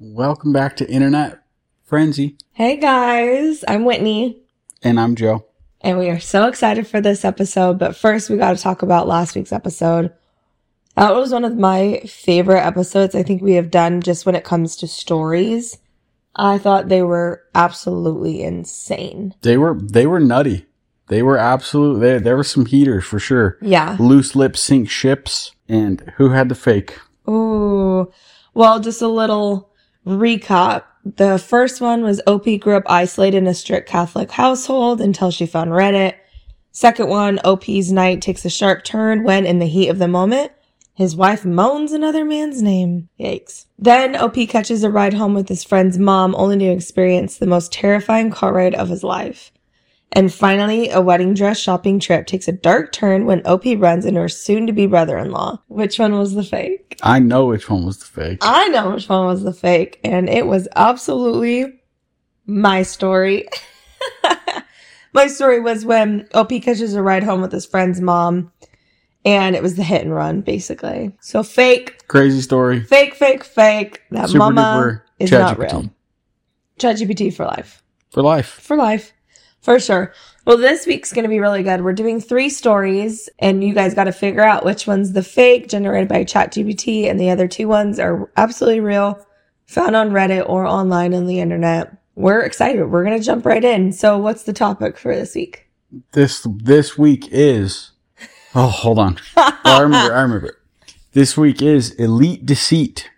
Welcome back to Internet Frenzy. Hey guys, I'm Whitney. And I'm Joe. And we are so excited for this episode, but first we got to talk about last week's episode. That was one of my favorite episodes I think we have done just when it comes to stories. I thought they were absolutely insane. They were nutty. They were absolutely, there were some heaters for sure. Yeah. Loose lips sink ships. And who had the fake? Ooh. Well, just a little recap. The first one was OP grew up isolated in a strict Catholic household until she found Reddit. Second one, OP's night takes a sharp turn when, in the heat of the moment, his wife moans another man's name. Yikes. Then OP catches a ride home with his friend's mom, only to experience the most terrifying car ride of his life. And finally, a wedding dress shopping trip takes a dark turn when OP runs into her soon-to-be brother-in-law. Which one was the fake? I know which one was the fake. I know which one was the fake, and it was absolutely my story. My story was when OP catches a ride home with his friend's mom, and it was the hit and run, basically. So fake. Crazy story. Fake. That Super mama duper is not ChatGPT. real. ChatGPT for life. For life. For life. For sure. Well, this week's going to be really good. We're doing 3 stories, and you guys got to figure out which one's the fake, generated by ChatGPT, and the other 2 ones are absolutely real, found on Reddit or online on the internet. We're excited. We're going to jump right in. So what's the topic for this week? This week is... Oh, hold on. Oh, I remember. This week is Elite Deceit.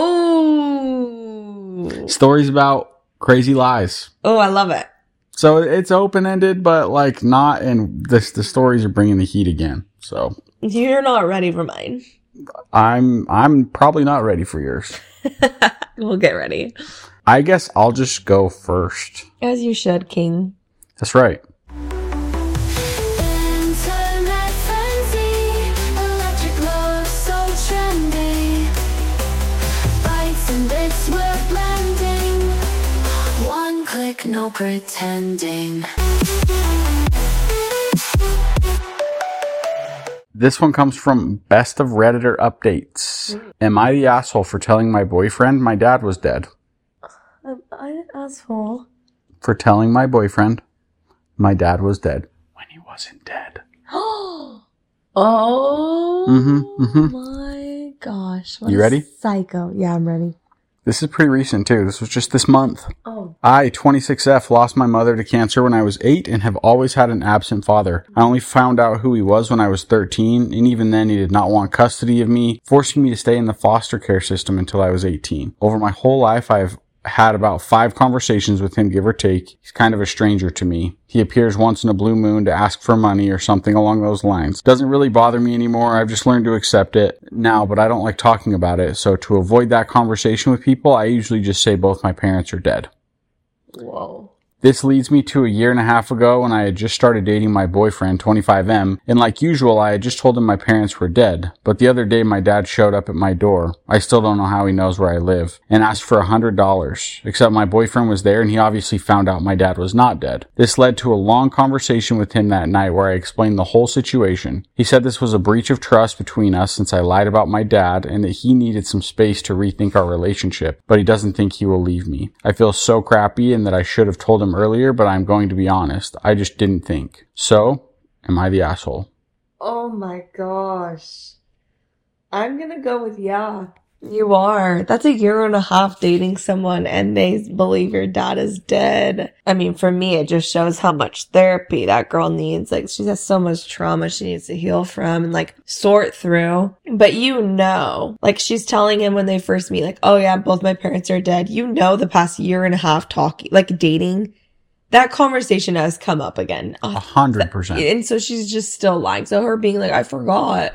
Oh! Stories about crazy lies. Oh, I love it. So it's open-ended, but like not, and the stories are bringing the heat again. So You're not ready for mine. I'm probably not ready for yours. We'll get ready. I guess I'll just go first. As you should, King. That's right. Internet frenzy, electric love so trendy. Bytes and bits we're blending. One click, no pretending. This one comes from Best of Redditor Updates. Am I the asshole for telling my boyfriend my dad was dead? I asshole. For telling my boyfriend my dad was dead when he wasn't dead. Oh my gosh. What You a ready? Psycho. Yeah, I'm ready. This is pretty recent too. This was just this month. Oh. I, 26F, lost my mother to cancer when I was 8 and have always had an absent father. I only found out who he was when I was 13, and even then he did not want custody of me, forcing me to stay in the foster care system until I was 18. Over my whole life, I have had about 5 conversations with him, give or take. He's kind of a stranger to me. He appears once in a blue moon to ask for money or something along those lines. Doesn't really bother me anymore. I've just learned to accept it now, but I don't like talking about it. So to avoid that conversation with people, I usually just say both my parents are dead. Whoa. This leads me to a year and a half ago when I had just started dating my boyfriend, 25M, and like usual, I had just told him my parents were dead. But the other day, my dad showed up at my door. I still don't know how he knows where I live, and asked for $100, except my boyfriend was there and he obviously found out my dad was not dead. This led to a long conversation with him that night where I explained the whole situation. He said this was a breach of trust between us since I lied about my dad and that he needed some space to rethink our relationship, but he doesn't think he will leave me. I feel so crappy and that I should have told him earlier, but I'm going to be honest. I just didn't think. So, am I the asshole? Oh my gosh. I'm gonna go with yeah. You are. That's a year and a half dating someone and they believe your dad is dead. I mean, for me, it just shows how much therapy that girl needs. Like, she has so much trauma she needs to heal from and like sort through. But like she's telling him when they first meet, like, oh yeah, both my parents are dead. You know, the past year and a half talking, like dating, that conversation has come up again. 100%. And so she's just still lying. So her being like, I forgot.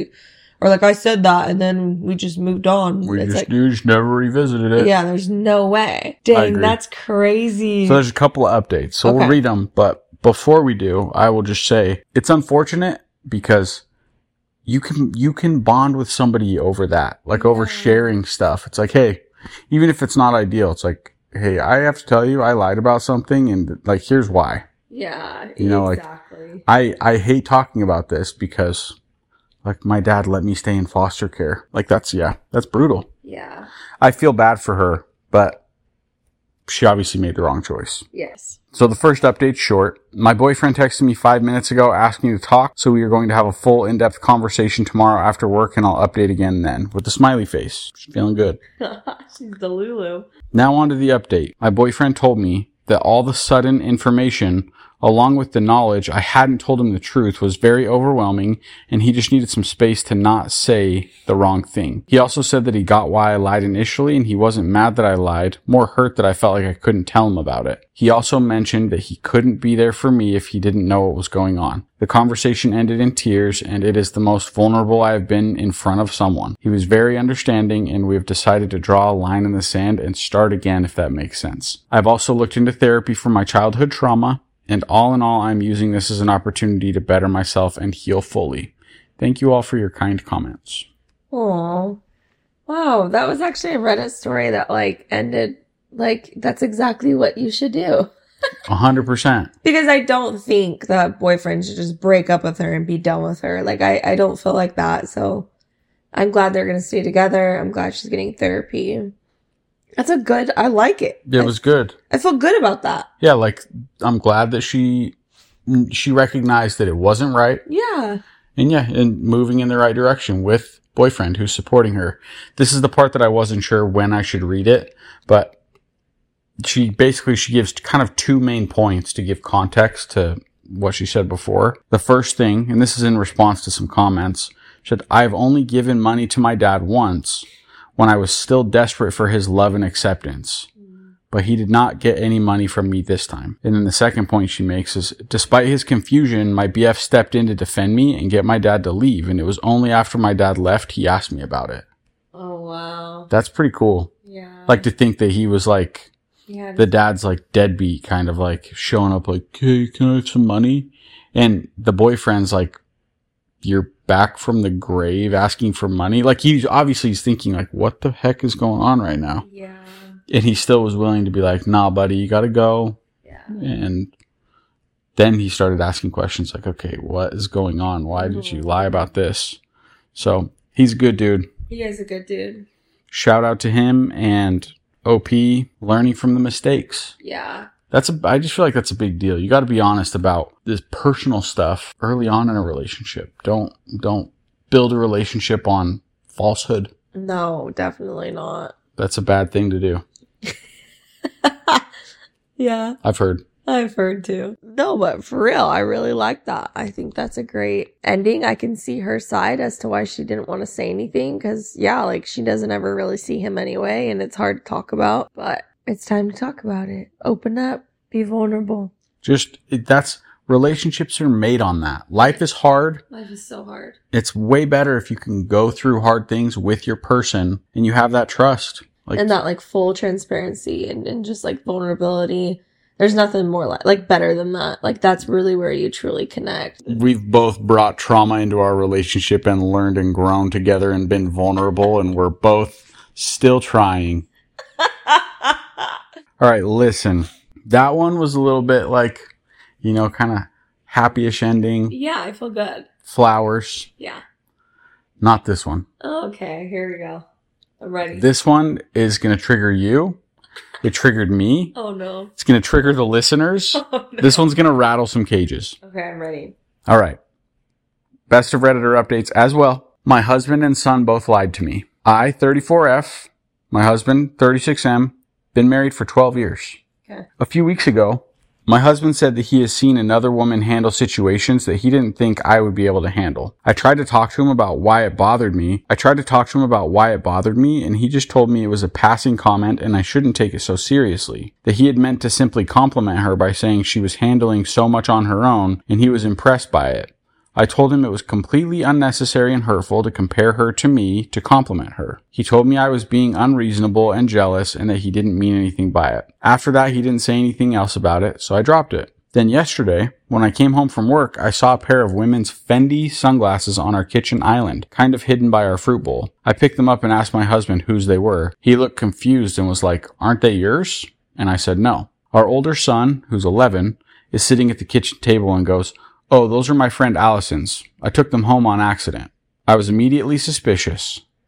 I said that and then we just moved on. You just never revisited it. Yeah, there's no way. I Dang, agree. that's crazy. So there's a couple of updates. So Okay. we'll read them, but before we do, I will just say it's unfortunate because you can bond with somebody over that, like over sharing stuff. It's like, hey, even if it's not ideal, it's like, hey, I have to tell you, I lied about something and like, here's why. Yeah, You know, exactly. I hate talking about this because like my dad let me stay in foster care. Like that's brutal. Yeah. I feel bad for her but she obviously made the wrong choice. Yes. So the first update's short. My boyfriend texted me 5 minutes ago asking to talk, so we are going to have a full in-depth conversation tomorrow after work, and I'll update again then, with a smiley face. She's feeling good. She's the Lulu. Now on to the update. My boyfriend told me that all the sudden information, along with the knowledge I hadn't told him the truth, was very overwhelming, and he just needed some space to not say the wrong thing. He also said that he got why I lied initially, and he wasn't mad that I lied, more hurt that I felt like I couldn't tell him about it. He also mentioned that he couldn't be there for me if he didn't know what was going on. The conversation ended in tears, and it is the most vulnerable I have been in front of someone. He was very understanding, and we have decided to draw a line in the sand and start again, if that makes sense. I've also looked into therapy for my childhood trauma, and all in all, I'm using this as an opportunity to better myself and heal fully. Thank you all for your kind comments. Oh, wow. That was actually a Reddit story that ended that's exactly what you should do. 100%. Because I don't think the boyfriend should just break up with her and be done with her. I don't feel like that. So I'm glad they're going to stay together. I'm glad she's getting therapy. I like it. It was good. I feel good about that. Yeah, I'm glad that she recognized that it wasn't right. Yeah. And moving in the right direction with boyfriend who's supporting her. This is the part that I wasn't sure when I should read it, but she gives kind of two main points to give context to what she said before. The first thing, and this is in response to some comments, she said, I've only given money to my dad once when I was still desperate for his love and acceptance. But he did not get any money from me this time. And then the second point she makes is, despite his confusion, my BF stepped in to defend me and get my dad to leave. And it was only after my dad left he asked me about it. Oh, wow. That's pretty cool. Yeah. To think that he was the dad's deadbeat, kind of showing up hey, can I have some money? And the boyfriend's you're back from the grave asking for money. He's thinking what the heck is going on right now? Yeah. And he still was willing to be nah, buddy, you gotta go. Yeah. And then he started asking questions okay, what is going on? Why did you lie about this? So he's a good dude. He is a good dude. Shout out to him and OP learning from the mistakes. Yeah. I just feel like that's a big deal. You got to be honest about this personal stuff early on in a relationship. Don't build a relationship on falsehood. No, definitely not. That's a bad thing to do. Yeah. I've heard too. No, but for real, I really like that. I think that's a great ending. I can see her side as to why she didn't want to say anything. Because, she doesn't ever really see him anyway. And it's hard to talk about. But it's time to talk about it. Open up. Be vulnerable. Relationships are made on that. Life is hard. Life is so hard. It's way better if you can go through hard things with your person and you have that trust. And that full transparency and just vulnerability. There's nothing more better than that. That's really where you truly connect. We've both brought trauma into our relationship and learned and grown together and been vulnerable, and we're both still trying. All right, listen. That one was a little bit kind of happy-ish ending. Yeah, I feel good. Flowers. Yeah. Not this one. Okay, here we go. I'm ready. This one is going to trigger you. It triggered me. Oh, no. It's going to trigger the listeners. Oh, no. This one's going to rattle some cages. Okay, I'm ready. All right. Best of Redditor updates as well. My husband and son both lied to me. I, 34F, my husband, 36M, been married for 12 years. Okay. A few weeks ago, my husband said that he has seen another woman handle situations that he didn't think I would be able to handle. I tried to talk to him about why it bothered me. And he just told me it was a passing comment and I shouldn't take it so seriously. That he had meant to simply compliment her by saying she was handling so much on her own and he was impressed by it. I told him it was completely unnecessary and hurtful to compare her to me to compliment her. He told me I was being unreasonable and jealous and that he didn't mean anything by it. After that, he didn't say anything else about it, so I dropped it. Then yesterday, when I came home from work, I saw a pair of women's Fendi sunglasses on our kitchen island, kind of hidden by our fruit bowl. I picked them up and asked my husband whose they were. He looked confused and was like, "Aren't they yours?" And I said no. Our older son, who's 11, is sitting at the kitchen table and goes, "Oh, those are my friend Allison's. I took them home on accident." I was immediately suspicious.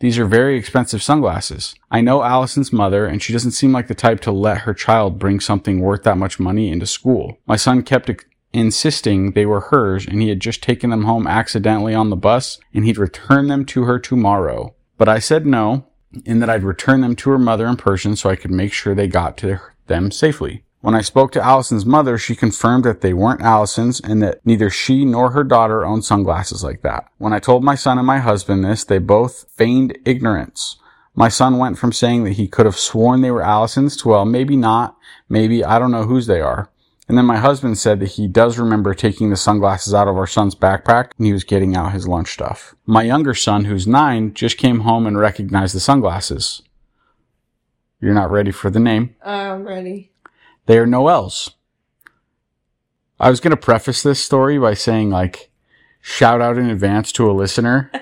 These are very expensive sunglasses. I know Allison's mother, and she doesn't seem like the type to let her child bring something worth that much money into school. My son kept insisting they were hers, and he had just taken them home accidentally on the bus, and he'd return them to her tomorrow. But I said no, and that I'd return them to her mother in person so I could make sure they got to them safely. When I spoke to Allison's mother, she confirmed that they weren't Allison's and that neither she nor her daughter owned sunglasses like that. When I told my son and my husband this, they both feigned ignorance. My son went from saying that he could have sworn they were Allison's to, well, maybe not, maybe I don't know whose they are. And then my husband said that he does remember taking the sunglasses out of our son's backpack when he was getting out his lunch stuff. My younger son, who's 9, just came home and recognized the sunglasses. You're not ready for the name? I'm ready. They are Noelle's. I was going to preface this story by saying, like, shout out in advance to a listener.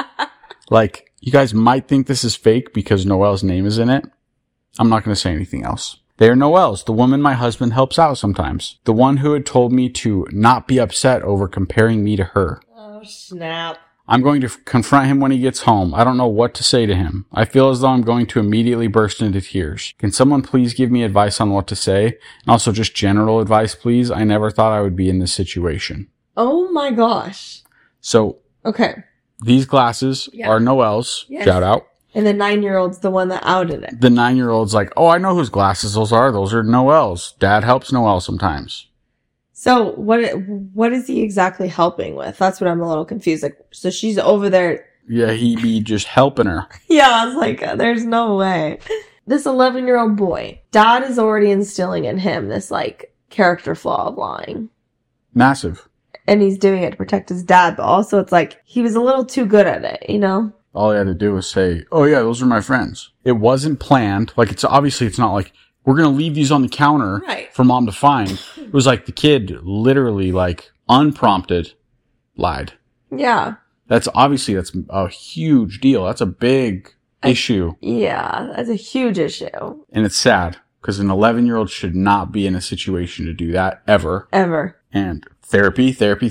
Like, you guys might think this is fake because Noelle's name is in it. I'm not going to say anything else. They are Noelle's, the woman my husband helps out sometimes. The one who had told me to not be upset over comparing me to her. Oh, snap. I'm going to confront him when he gets home. I don't know what to say to him. I feel as though I'm going to immediately burst into tears. Can someone please give me advice on what to say? And also just general advice, please. I never thought I would be in this situation. Oh my gosh. So, Okay. these glasses are Noelle's. Yes. Shout out. And the 9-year-old's the one that outed it. The 9-year-old's like, oh, I know whose glasses those are. Those are Noelle's. Dad helps Noelle sometimes. So what is he exactly helping with? That's what I'm a little confused. Like, so she's over there. Yeah, he be just helping her. Yeah, I was like, there's no way. This 11-year-old boy, dad is already instilling in him this like character flaw of lying. Massive. And he's doing it to protect his dad, but also it's like he was a little too good at it, you know? All he had to do was say, oh yeah, those are my friends. It wasn't planned. Like, it's not like, we're going to leave these on the counter for mom to find. It was like the kid literally, like, unprompted lied. Yeah. That's a huge deal. That's a big issue. Yeah, that's a huge issue. And it's sad because an 11-year-old should not be in a situation to do that ever. Ever. And therapy.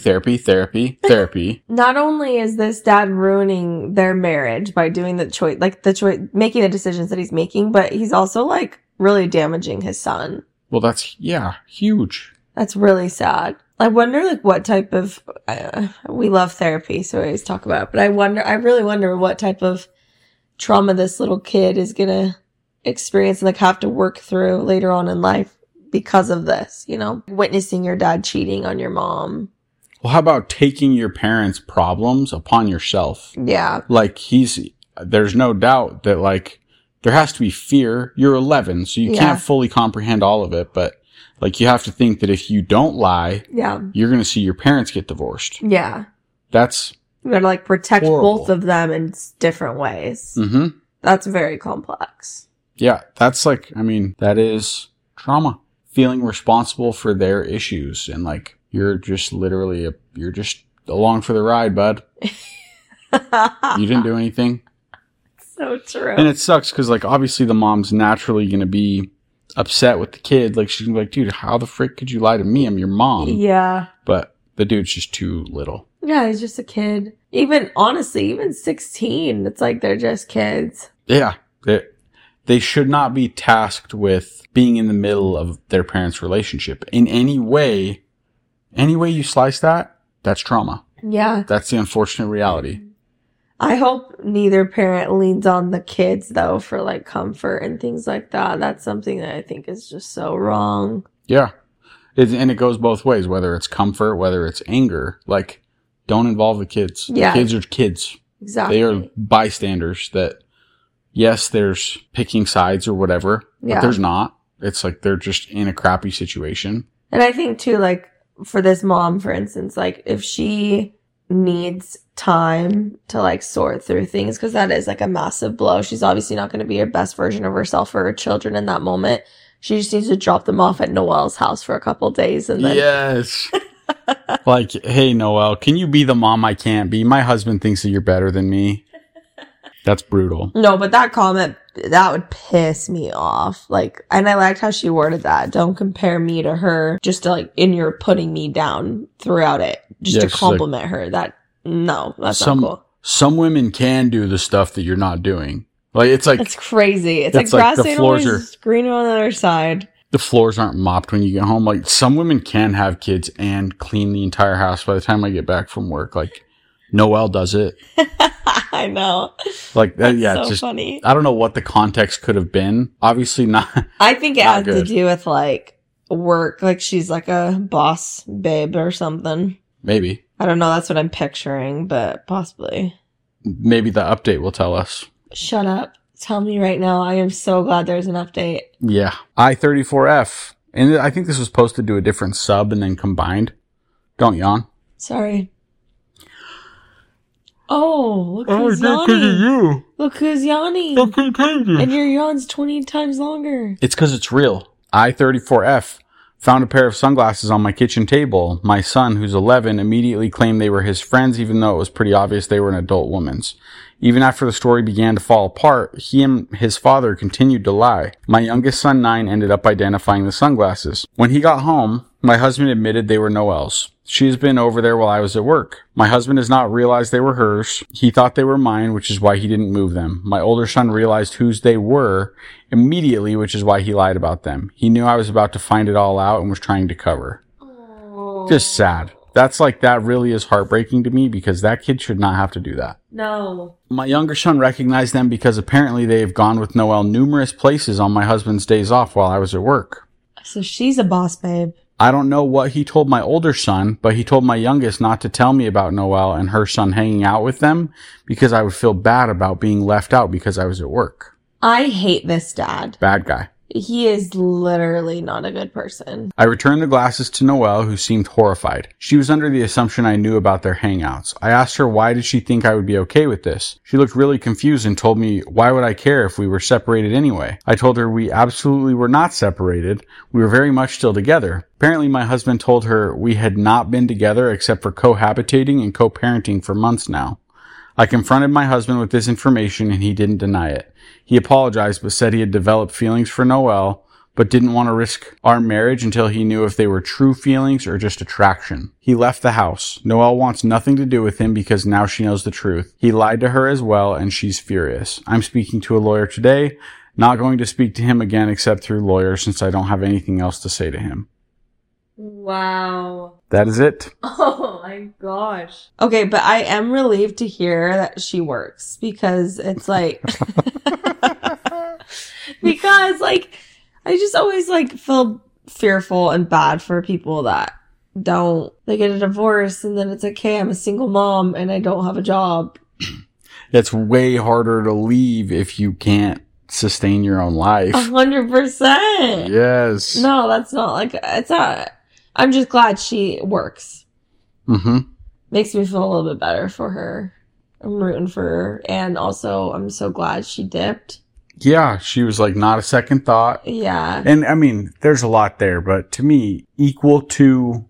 Not only is this dad ruining their marriage by doing making the decisions that he's making, but he's also like really damaging his son. Well, that's, huge. That's really sad. I wonder like what type of, we love therapy, so we always talk about it, but I really wonder what type of trauma this little kid is going to experience and like have to work through later on in life because of this, you know, witnessing your dad cheating on your mom. Well, how about taking your parents' problems upon yourself? Yeah. Like there's no doubt that like there has to be fear. You're 11, so you can't fully comprehend all of it, but like you have to think that if you don't lie, you're going to see your parents get divorced. Yeah. That's you gotta like protect horrible. both of them in different ways. Mm-hmm. That's very complex. Yeah. That's like, I mean, that is trauma. Feeling responsible for their issues and like you're just literally you're just along for the ride, bud. You didn't do anything. So true. And it sucks because like obviously the mom's naturally going to be upset with the kid. Like she's gonna be like, dude, how the frick could you lie to me? I'm your mom. Yeah. But the dude's just too little. Yeah, he's just a kid. Even 16, it's like they're just kids. Yeah. They should not be tasked with being in the middle of their parents' relationship. In any way you slice that, that's trauma. Yeah. That's the unfortunate reality. I hope neither parent leans on the kids, though, for, like, comfort and things like that. That's something that I think is just so wrong. Yeah. And it goes both ways, whether it's comfort, whether it's anger. Like, don't involve the kids. Yeah. The kids are kids. Exactly. They are bystanders that, yes, there's picking sides or whatever, but there's not. It's like they're just in a crappy situation. And I think, too, like, for this mom, for instance, like, if she needs time to, like, sort through things, because that is, like, a massive blow. She's obviously not going to be her best version of herself for her children in that moment. She just needs to drop them off at Noelle's house for a couple days and then... Yes. Like, hey, Noelle, can you be the mom I can't be? My husband thinks that you're better than me. That's brutal. No, but that comment, that would piss me off. Like, and I liked how she worded that. Don't compare me to her just to, like, and you're putting me down throughout it. Just to compliment her. That, no, that's not cool. some women can do the stuff that you're not doing. Like, it's like, It's crazy. It's like grass the ain't floors always greener on the other side. the floors aren't mopped when you get home. Like, some women can have kids and clean the entire house by the time I get back from work. Like, Noelle does it. I know. Like, That's yeah, so it's just, funny. I don't know what the context could have been. Obviously not. I think it Not has to good. do with like work. Like she's like a boss babe or something. Maybe. I don't know. That's what I'm picturing, but possibly. Maybe the update will tell us. Shut up. Tell me right now. I am so glad there's an update. Yeah. I-34F. And I think this was posted to a different sub and then combined. Don't yawn. Sorry. Oh, look who's yawning. you. Look who's yawning. And your yawn's 20 times longer. It's because it's real. I-34F found a pair of sunglasses on my kitchen table. My son, who's 11, immediately claimed they were his friends, even though it was pretty obvious they were an adult woman's. Even after the story began to fall apart, he and his father continued to lie. My youngest son, 9, ended up identifying the sunglasses. When he got home, my husband admitted they were Noelle's. She has been over there while I was at work. My husband has not realized they were hers. He thought they were mine, which is why he didn't move them. My older son realized whose they were immediately, which is why he lied about them. He knew I was about to find it all out and was trying to cover. Just sad. That really is heartbreaking to me because that kid should not have to do that. No. My younger son recognized them because apparently they have gone with Noelle numerous places on my husband's days off while I was at work. So she's a boss babe. I don't know what he told my older son, but he told my youngest not to tell me about Noelle and her son hanging out with them because I would feel bad about being left out because I was at work. I hate this dad. Bad guy. He is literally not a good person. I returned the glasses to Noelle, who seemed horrified. She was under the assumption I knew about their hangouts. I asked her why did she think I would be okay with this. She looked really confused and told me why would I care if we were separated anyway. I told her we absolutely were not separated. We were very much still together. Apparently my husband told her we had not been together except for cohabitating and co-parenting for months now. I confronted my husband with this information and he didn't deny it. He apologized but said he had developed feelings for Noelle, but didn't want to risk our marriage until he knew if they were true feelings or just attraction. He left the house. Noelle wants nothing to do with him because now she knows the truth. He lied to her as well and she's furious. I'm speaking to a lawyer today, not going to speak to him again except through lawyers since I don't have anything else to say to him. Wow. That is it. Oh my gosh. Okay, but I am relieved to hear that she works because it's like, because like, I just always like feel fearful and bad for people that they get a divorce and then it's like, hey, I'm a single mom and I don't have a job. It's way harder to leave if you can't sustain your own life. 100%. Yes. No, that's not like, it's not. I'm just glad she works. Mm-hmm. Makes me feel a little bit better for her. I'm rooting for her. And also, I'm so glad she dipped. Yeah, she was like not a second thought. Yeah. And I mean, there's a lot there, but to me, equal to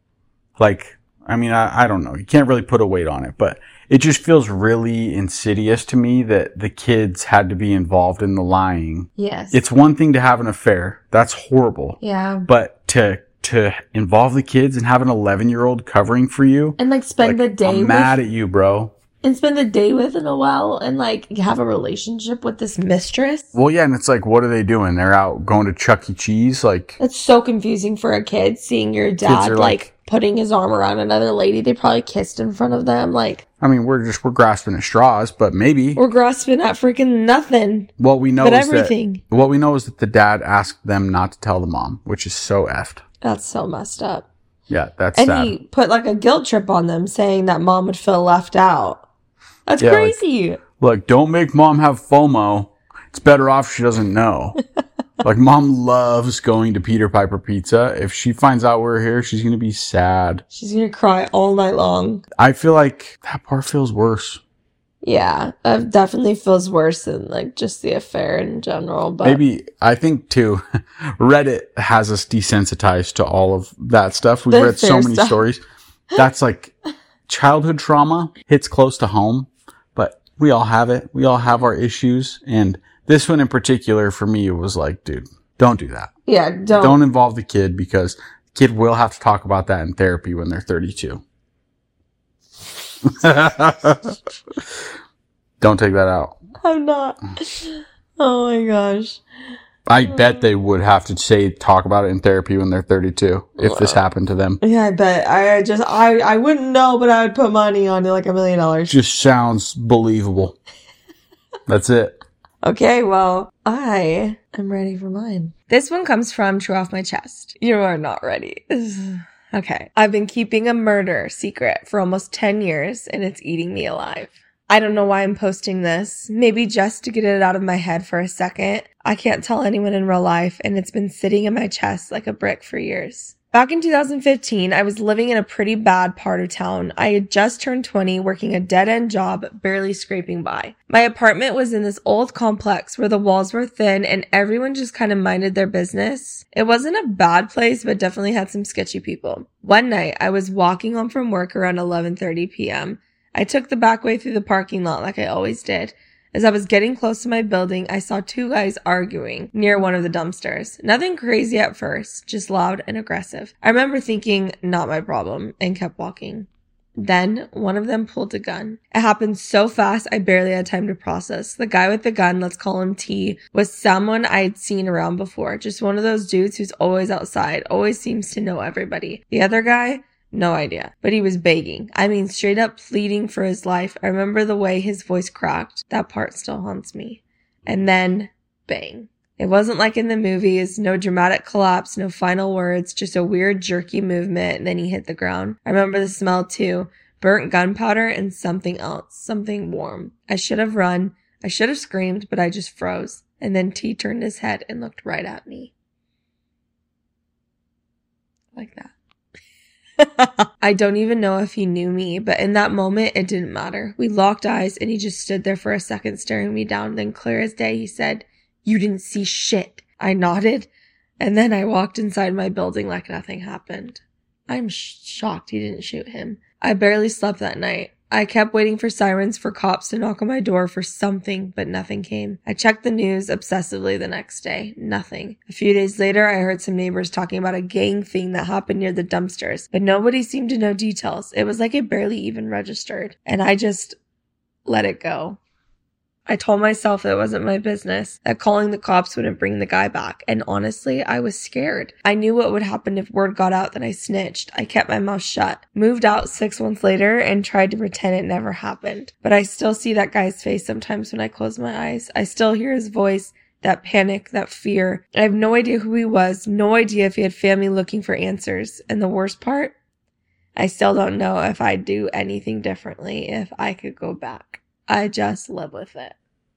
like, I mean, I don't know. You can't really put a weight on it, but it just feels really insidious to me that the kids had to be involved in the lying. Yes. It's one thing to have an affair. That's horrible. Yeah. But to involve the kids and have an 11-year-old covering for you. And like spend the day I'm mad at you, bro. And spend the day with Noelle and like have a relationship with this mistress. Well, yeah, and it's like, what are they doing? They're out going to Chuck E. Cheese? Like, It's so confusing for a kid seeing your dad are like putting his arm around another lady. They probably kissed in front of them. Like, I mean, we're grasping at straws, but maybe. we're grasping at freaking nothing. What we know But is everything. what we know is that the dad asked them not to tell the mom, which is so effed. That's so messed up. Yeah, that's And sad. he put like a guilt trip on them saying that mom would feel left out. That's Yeah, like- crazy. Look, don't make mom have FOMO. It's better off she doesn't know. Like, mom loves going to Peter Piper Pizza. If she finds out we're here, she's going to be sad. She's going to cry all night long. I feel like that part feels worse. Yeah, it definitely feels worse than like just the affair in general. But Maybe, I think too, Reddit has us desensitized to all of that stuff. We've The read so affair many stuff. stories. That's like childhood trauma hits close to home, but we all have it. We all have our issues. And this one in particular for me, it was like, dude, don't do that. yeah, Don't involve the kid because the kid will have to talk about that in therapy when they're 32. Don't take that out. I'm not. Oh my gosh. I bet they would have to talk about it in therapy when they're 32 if this happened to them. Yeah, I bet. I wouldn't know, but I would put money on it, like $1 million. Just sounds believable. That's it. Okay, well, I am ready for mine. This one comes from True Off My Chest. You are not ready. Okay. I've been keeping a murder secret for almost 10 years, and it's eating me alive. I don't know why I'm posting this. Maybe just to get it out of my head for a second. I can't tell anyone in real life, and it's been sitting in my chest like a brick for years. Back in 2015, I was living in a pretty bad part of town. I had just turned 20, working a dead-end job, barely scraping by. My apartment was in this old complex where the walls were thin and everyone just kind of minded their business. It wasn't a bad place, but definitely had some sketchy people. One night, I was walking home from work around 11:30 p.m. I took the back way through the parking lot like I always did. As I was getting close to my building, I saw two guys arguing near one of the dumpsters. Nothing crazy at first, just loud and aggressive. I remember thinking, not my problem, and kept walking. Then, one of them pulled a gun. It happened so fast, I barely had time to process. The guy with the gun, let's call him T, was someone I'd seen around before. Just one of those dudes who's always outside, always seems to know everybody. The other guy? No idea. But he was begging. I mean, straight up pleading for his life. I remember the way his voice cracked. That part still haunts me. And then, bang. It wasn't like in the movies. No dramatic collapse, no final words, just a weird jerky movement, and then he hit the ground. I remember the smell too. Burnt gunpowder and something else. Something warm. I should have run. I should have screamed, but I just froze. And then T turned his head and looked right at me. Like that. I don't even know if he knew me, but in that moment, it didn't matter. We locked eyes and he just stood there for a second staring me down. Then clear as day, he said, "You didn't see shit." I nodded, and then I walked inside my building like nothing happened. I'm shocked he didn't shoot him. I barely slept that night. I kept waiting for sirens, for cops to knock on my door for something, but nothing came. I checked the news obsessively the next day. Nothing. A few days later, I heard some neighbors talking about a gang thing that happened near the dumpsters, but nobody seemed to know details. It was like it barely even registered, and I just let it go. I told myself that it wasn't my business, that calling the cops wouldn't bring the guy back, and honestly, I was scared. I knew what would happen if word got out that I snitched. I kept my mouth shut, moved out 6 months later, and tried to pretend it never happened. But I still see that guy's face sometimes when I close my eyes. I still hear his voice, that panic, that fear. I have no idea who he was, no idea if he had family looking for answers. And the worst part? I still don't know if I'd do anything differently if I could go back. I just live with it.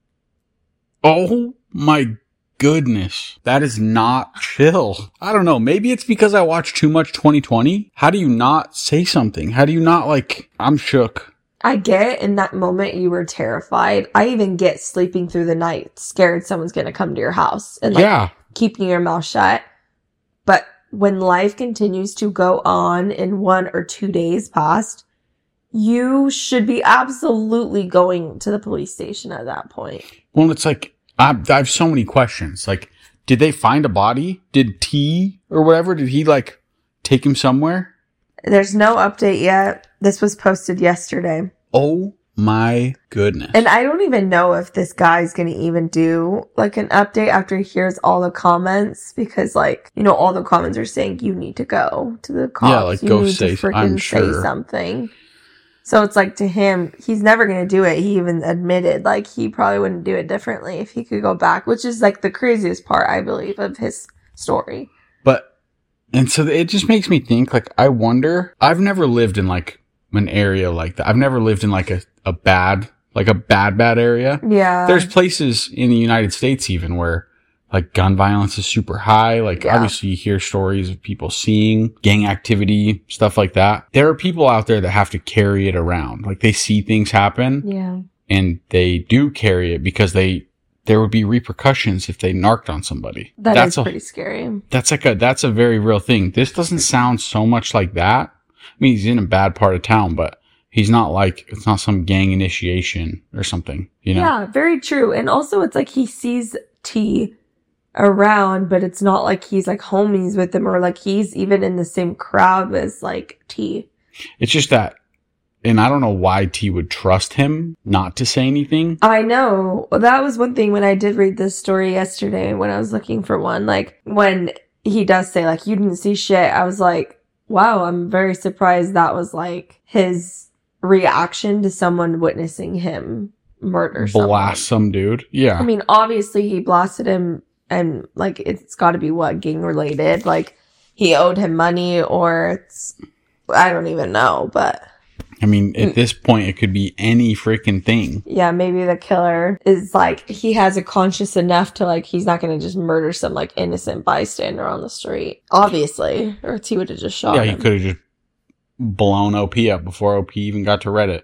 Oh my goodness. That is not chill. I don't know. Maybe it's because I watched too much 2020. How do you not say something? How do you not I'm shook. I get in that moment you were terrified. I even get sleeping through the night, scared someone's going to come to your house and keeping your mouth shut. But when life continues to go on in 1 or 2 days past, you should be absolutely going to the police station at that point. Well, it's like, I have so many questions. Like, did they find a body? Did T or whatever, did he take him somewhere? There's no update yet. This was posted yesterday. Oh my goodness. And I don't even know if this guy's going to even do an update after he hears all the comments, because all the comments are saying you need to go to the cops. Yeah, go need say, to freaking I'm sure. say something. So it's to him, he's never going to do it. He even admitted, he probably wouldn't do it differently if he could go back, which is the craziest part, I believe, of his story. And so it just makes me think, I wonder, I've never lived in an area like that. I've never lived in a bad area. Yeah. There's places in the United States even where gun violence is super high. Obviously you hear stories of people seeing gang activity, stuff like that. There are people out there that have to carry it around. They see things happen. Yeah. And they do carry it because there would be repercussions if they narked on somebody. That's pretty scary. That's a very real thing. This doesn't sound so much like that. I mean, he's in a bad part of town, but he's not it's not some gang initiation or something, Yeah, very true. And also it's he sees T around, but it's not he's homies with him or he's even in the same crowd as T. It's just that And I don't know why T would trust him not to say anything. I know. That was one thing when I did read this story yesterday when I was looking for one. Like, when he does say, like, you didn't see shit, I was like, wow, I'm very surprised that was, like, his reaction to someone witnessing him murder someone. Blast some dude. Yeah. I mean, obviously he blasted him and, like, it's got to be what, gang related? Like, he owed him money or it's, I don't even know, but... I mean, at this point, it could be any freaking thing. Yeah, maybe the killer is like, he has a conscience enough to like, he's not going to just murder some like innocent bystander on the street. Obviously. Or he would have just shot him. Yeah, he could have just blown OP up before OP even got to Reddit.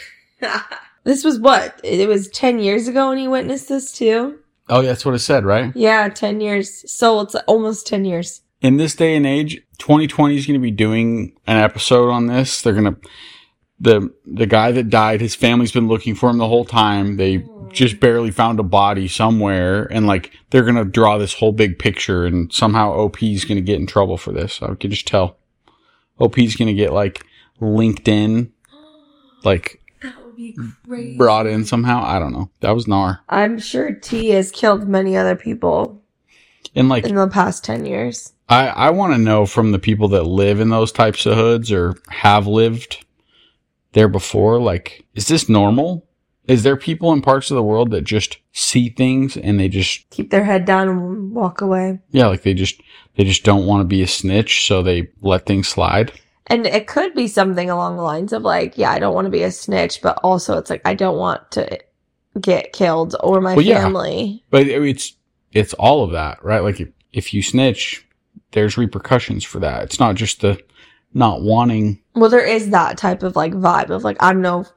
This was what? It was 10 years ago when he witnessed this too? Oh, yeah, that's what it said, right? Yeah, 10 years. So it's almost 10 years. In this day and age, 2020 is going to be doing an episode on this. They're going to... The guy that died, his family's been looking for him the whole time. They just barely found a body somewhere. And, like, they're going to draw this whole big picture. And somehow OP's going to get in trouble for this. I can just tell. OP's going to get, like, linked in. Like, that would be crazy. Brought in somehow. I don't know. That was Nar. I'm sure T has killed many other people. And, like, in the past 10 years. I want to know from the people that live in those types of hoods or have lived there before, like, is this normal? Is there people in parts of the world that just see things and they just keep their head down and walk away? Yeah, like they just don't want to be a snitch, so they let things slide. And it could be something along the lines of like, yeah, I don't want to be a snitch, but also it's like I don't want to get killed or my family. Yeah. But it's all of that, right? Like if you snitch, there's repercussions for that. It's not just the not wanting. Well, there is that type of like vibe of like, I'm no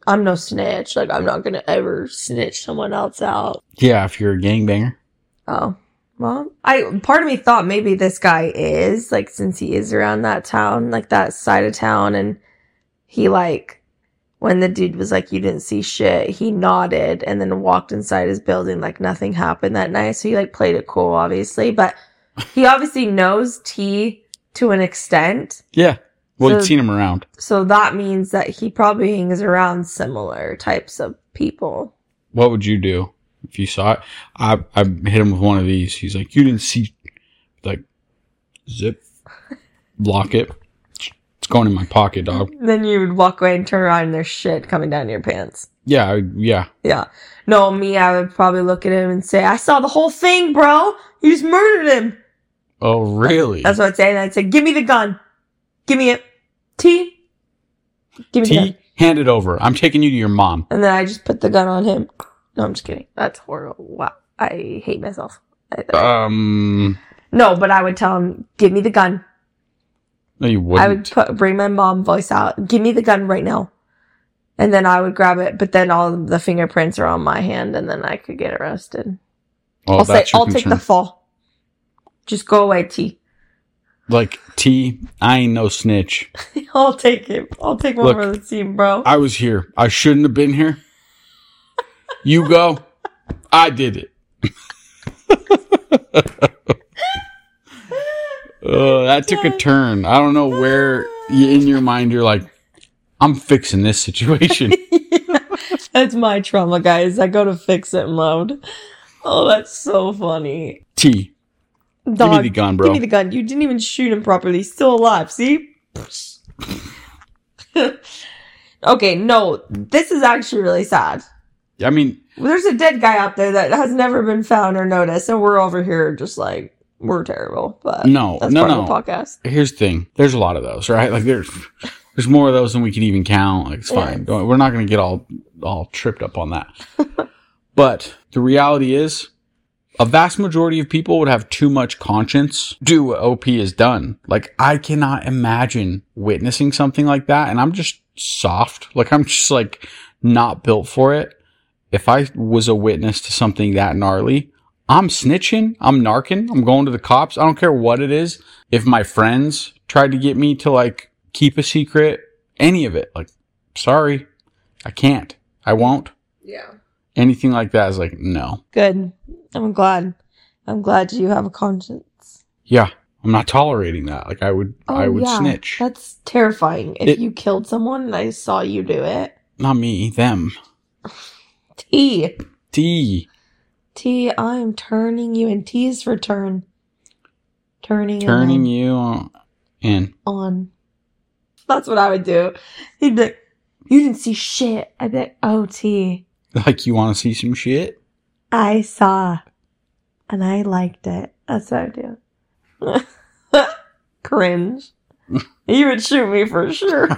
snitch. Like, I'm not going to ever snitch someone else out. Yeah. If you're a gangbanger. Oh, well, part of me thought maybe this guy is like, since he is around that town, like that side of town. And he like, when the dude was like, you didn't see shit, he nodded and then walked inside his building. Like nothing happened that night. So he like played it cool, obviously, but he obviously knows T to an extent. Yeah. Well, you've seen him around. So that means that he probably hangs around similar types of people. What would you do if you saw it? I hit him with one of these. He's like, you didn't see, like, zip, block it. It's going in my pocket, dog. Then you would walk away and turn around and there's shit coming down your pants. Yeah, yeah. Yeah. No, I would probably look at him and say, I saw the whole thing, bro. You just murdered him. Oh, really? That's what I'd say. And I'd say, give me the gun. Give me it. T. Give me the gun. Hand it over. I'm taking you to your mom. And then I just put the gun on him. No, I'm just kidding. That's horrible. Wow. I hate myself. No, but I would tell him, give me the gun. No, you wouldn't. I would bring my mom voice out. Give me the gun right now. And then I would grab it, but then all the fingerprints are on my hand and then I could get arrested. Oh, I'll take the fall. Just go away, T. Like, T, I ain't no snitch. I'll take it. I'll take one for the team, bro. I was here. I shouldn't have been here. You go. I did it. That took a turn. I don't know where in your mind you're like, I'm fixing this situation. Yeah, that's my trauma, guys. I go to fix it mode. Oh, that's so funny. T. Dog, give me the gun, bro. Give me the gun. You didn't even shoot him properly. He's still alive. See? Okay, no. This is actually really sad. I mean... There's a dead guy out there that has never been found or noticed, and we're over here just like, we're terrible. But that's part of the podcast. Here's the thing. There's a lot of those, right? Like, there's more of those than we can even count. Like, it's fine. Yeah. We're not going to get all tripped up on that. But the reality is, a vast majority of people would have too much conscience to do what OP has done. Like, I cannot imagine witnessing something like that. And I'm just soft. Like, I'm just like not built for it. If I was a witness to something that gnarly, I'm snitching. I'm narking. I'm going to the cops. I don't care what it is. If my friends tried to get me to like keep a secret, any of it, like, sorry, I can't. I won't. Yeah. Anything like that is like, no. Good. I'm glad you have a conscience. Yeah. I'm not tolerating that. Like I would snitch. That's terrifying. If you killed someone and I saw you do it. Not me, them. T. T, I'm turning you in. T is for turn. Turning you in. On. That's what I would do. He'd be like, you didn't see shit. I'd be like, oh, T. Like, you want to see some shit? I saw. And I liked it. That's what I do. Cringe. You would shoot me for sure.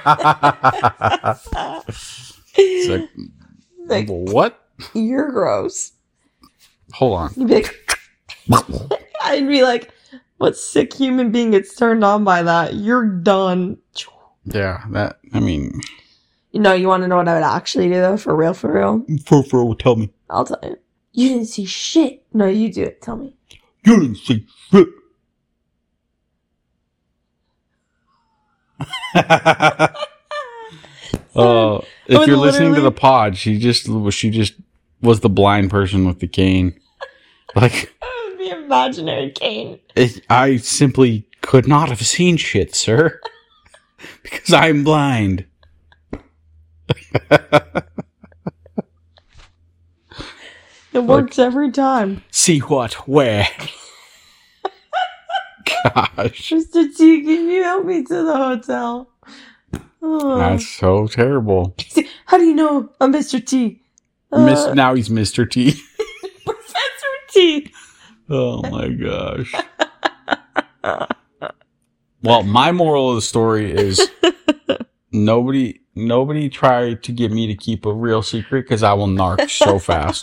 It's like, what? You're gross. Hold on. You'd be like, I'd be like, what sick human being gets turned on by that? You're done. Yeah, that, I mean. You know, you want to know what I would actually do, though? For real, for real? For real, tell me. I'll tell you. You didn't see shit. No, you do it. Tell me. You didn't see shit. If you're listening to the pod, she just was the blind person with the cane. Like, the imaginary cane. I simply could not have seen shit, sir, because I'm blind. It works every time. See what? Where? Gosh. Mr. T, can you help me to the hotel? Oh. That's so terrible. How do you know I'm Mr. T? Now he's Mr. T. Professor T. Oh my gosh. Well, my moral of the story is nobody try to get me to keep a real secret because I will narc so fast.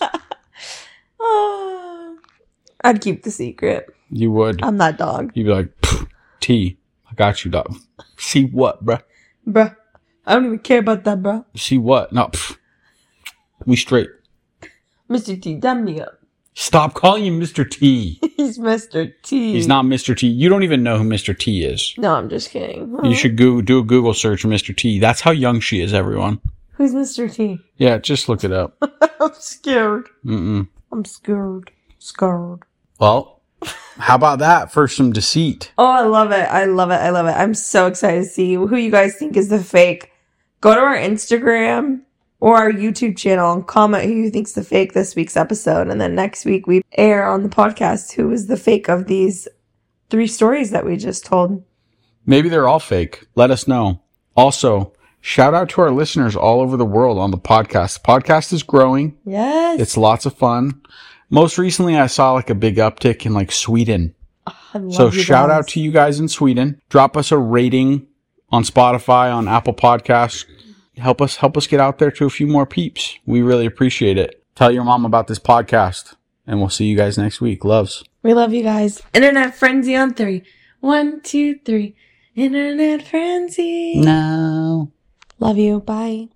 I'd keep the secret. You would. I'm that dog. You'd be like, T, I got you, dog. See what, bruh? Bruh. I don't even care about that, bruh. See what? No, we straight. Mr. T, damn me up. Stop calling him Mr. T. He's Mr. T. He's not Mr. T. You don't even know who Mr. T is. No, I'm just kidding. You should do a Google search for Mr. T. That's how young she is, everyone. Who's Mr. T? Yeah, just look it up. I'm scared. Mm-mm. I'm scared. Scared. Well, how about that for some deceit? Oh, I love it. I love it. I love it. I'm so excited to see who you guys think is the fake. Go to our Instagram or our YouTube channel and comment who you think's the fake this week's episode. And then next week we air on the podcast who is the fake of these 3 stories that we just told. Maybe they're all fake. Let us know. Also, shout out to our listeners all over the world on the podcast. The podcast is growing. Yes. It's lots of fun. Most recently, I saw like a big uptick in like Sweden. Oh, so shout out to you guys in Sweden. Drop us a rating on Spotify, on Apple Podcasts. Help us get out there to a few more peeps. We really appreciate it. Tell your mom about this podcast, and we'll see you guys next week. Loves. We love you guys. Internet Frenzy on 3. 1, 2, 3. Internet Frenzy. No. Love you. Bye.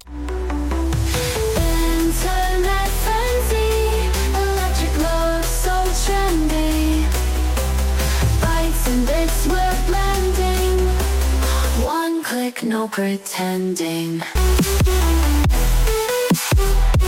Internet frenzy, electric love so trendy. Bytes and bits we're blending. One click, no pretending.